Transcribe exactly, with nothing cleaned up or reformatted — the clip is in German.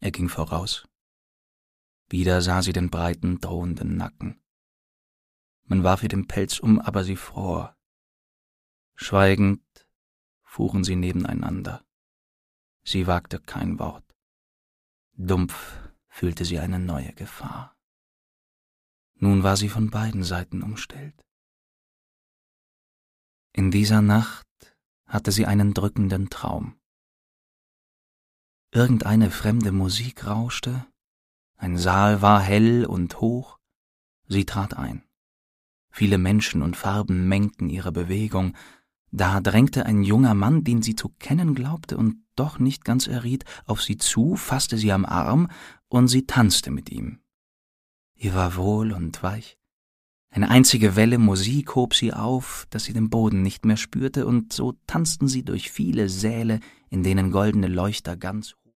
Er ging voraus. Wieder sah sie den breiten, drohenden Nacken. Man warf ihr den Pelz um, aber sie fror. Schweigend fuhren sie nebeneinander. Sie wagte kein Wort. Dumpf fühlte sie eine neue Gefahr. Nun war sie von beiden Seiten umstellt. In dieser Nacht hatte sie einen drückenden Traum. Irgendeine fremde Musik rauschte, ein Saal war hell und hoch, sie trat ein. Viele Menschen und Farben mengten ihre Bewegung, da drängte ein junger Mann, den sie zu kennen glaubte und doch nicht ganz erriet, auf sie zu, fasste sie am Arm und sie tanzte mit ihm. Ihr war wohl und weich. Eine einzige Welle Musik hob sie auf, dass sie den Boden nicht mehr spürte, und so tanzten sie durch viele Säle, in denen goldene Leuchter ganz